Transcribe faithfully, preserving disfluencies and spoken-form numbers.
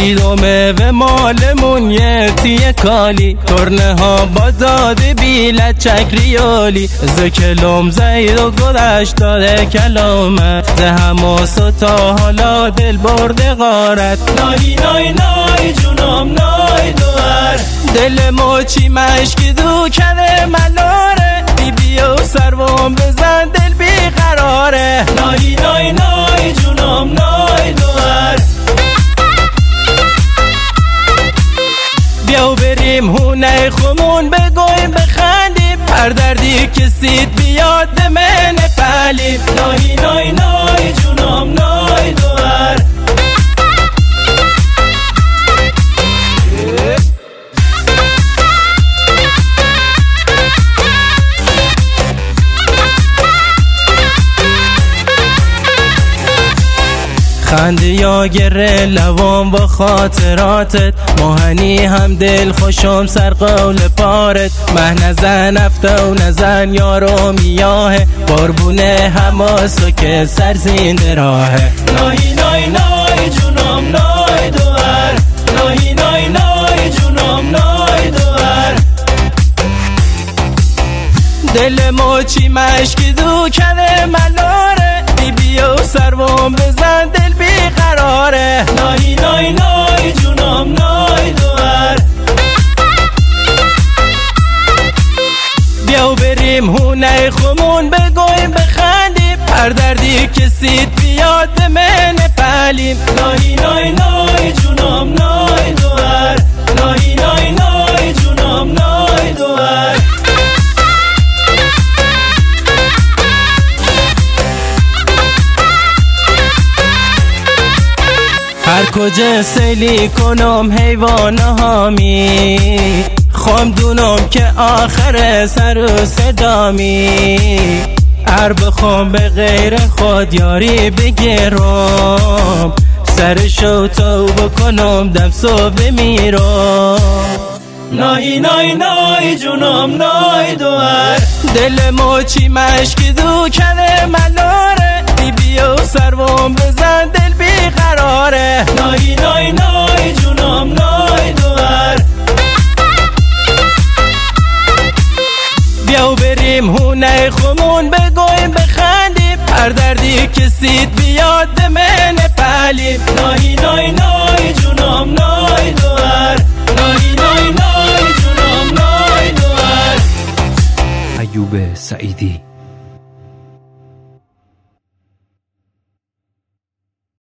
سید و میوه مالمون یه تیه کالی، ترنه ها با داده بیلت چکریالی، زکلوم زید و گذشت داده کلامت، زه هماس و تا حالا دل برده غارت. نای نای نای جونم نای دوار، دل موچی مشکی دو کنه ملاره، بی بیا و سروم بزن دل بی قراره. نای نای نای جونم نای دوار، بیا و بریم هونه خمون بگویم بخندیم، هر دردی کسید بیاد من پلیم. نای نای نای جونم نای دوار، خنده یا گره لوام با خاطراتت، ماهنی هم دل خوشم سر قول پارت، مه نزن افته و نزن یارو میاه، قربونه هماسو که سر زنده راهه. نای نای نای جونم نای دوار، نای نای نای جونم نای دوار، دل موچی مشکی دو کنه ملاره، بی بیا و سروم بزن دل بی قراره. نای نای نای جونم نای دوار، بیا و بریم هونه خمون بگویم بخندیم، هر دردی کسید بیاد من پلیم. نای نای نای جونم نای دوار، نای نای نای جونم نای دوار، هر کجا سیلی کنم حیوان هامی، خوام دونم که آخر سر و صدامی، هر بخوام به غیر خود یاری بگیرم، سرشو تو بکنم دم صبح میرم. نای نای نای جونم نای دوار، دل موچی مشکی دو کنه ملاره، بی بیا و سروم بزن دل بی قراره. نای نای نای جونم نای دوار، بیا و بریم هونه خمون بگویم بخندیم، هر دردی کسید بیاد من پلیم. نای نای نای جونم نای دوار، نای نای نای جونم نای دوار. ایوب سعیدی.